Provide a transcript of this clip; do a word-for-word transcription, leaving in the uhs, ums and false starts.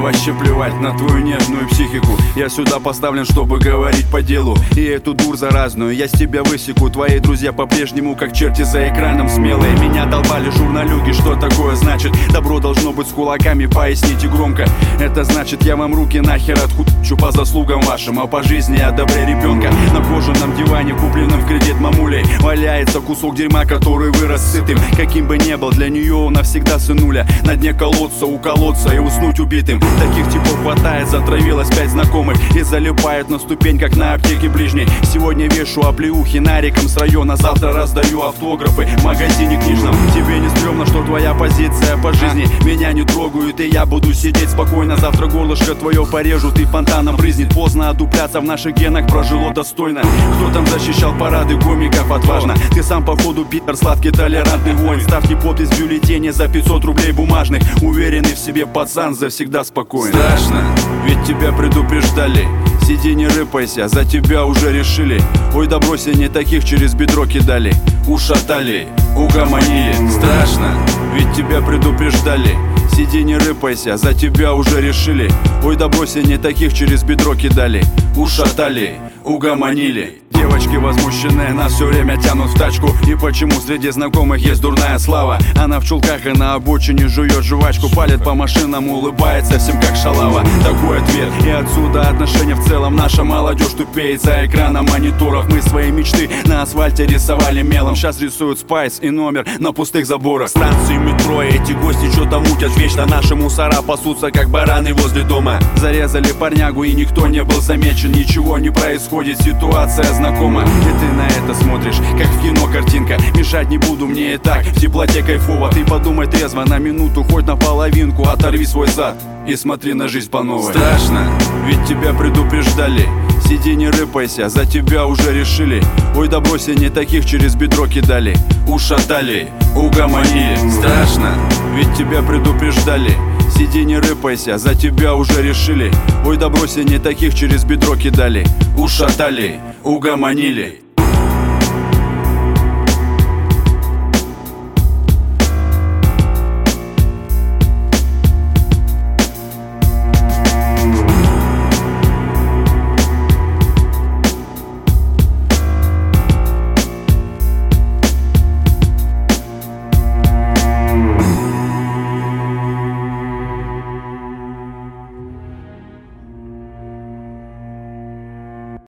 вообще плевать на твою нежную психику. Я сюда поставлен, чтобы говорить по делу, и эту дурь заразную я с тебя высеку. Твои друзья по-прежнему как черти за экраном смелые. Меня долбали журналюги, что такое значит? Добро должно быть с кулаками, поясните громко. Это значит, я вам руки нахер отхучу по заслугам вашим, а по жизни я добрее ребенка. На кожаном диване, купленном в кредит мамулей, валяется кусок дерьма, который вырос сытым. Каким бы ни был, для нее он навсегда сынуля. На дне колодца, уколоться и уснуть убитым. Таких типов хватает, затравилось пять знакомых и залипает на ступень, как на аптеке ближней. Сегодня вешу оплеухи нариком с района, завтра раздаю автографы в магазине книжном. Тебе не стрёмно, что твоя позиция по жизни меня не трогают, и я буду сидеть спокойно. Завтра горлышко твое порежут и фонтаном брызнет. Поздно одупляться, в наших генах прожило достойно. Кто там защищал парады комиков отважно? Ты сам походу питер, сладкий толерантный воин. Ставьте подпись в бюллетене за пятьсот рублей бумажных. Уверенный в себе пацан, завсегда спокоен. Страшно, ведь тебя предупреждали. Сиди, не рыпайся, за тебя уже решили. Ой, да брось, не таких через бедро кидали. Ушатали, угомонили. Страшно, ведь тебя предупреждали. Сиди, не рыпайся, за тебя уже решили. Ой, да брось, не таких через бедро кидали. Ушатали, угомонили. Девочки возмущенные нас все время тянут в тачку. И почему среди знакомых есть дурная слава? Она в чулках и на обочине жует жвачку, палит по машинам, улыбается всем как шалава. Такой ответ, и отсюда отношения в целом. Наша молодежь тупеет за экраном мониторов. Мы свои мечты на асфальте рисовали мелом. Сейчас рисуют спайс и номер на пустых заборах. Станции метро, эти гости что-то мутят вечно. Наши мусора пасутся как бараны возле дома. Зарезали парнягу и никто не был замечен. Ничего не происходит, ситуация знакома. И ты на это смотришь, как в кино картинка. Мешать не буду, мне и так в теплоте кайфово. Ты подумай трезво на минуту, хоть на половинку. Оторви свой зад и смотри на жизнь по новой. Страшно, ведь тебя предупреждали. Сиди, не рыпайся, за тебя уже решили. Ой, да брось, не таких через бедро кидали. Ушатали, угомонили. Страшно, ведь тебя предупреждали. Сиди, не рыпайся, за тебя уже решили. Ой, да брось, не таких через бедро кидали. Ушатали, угомонили.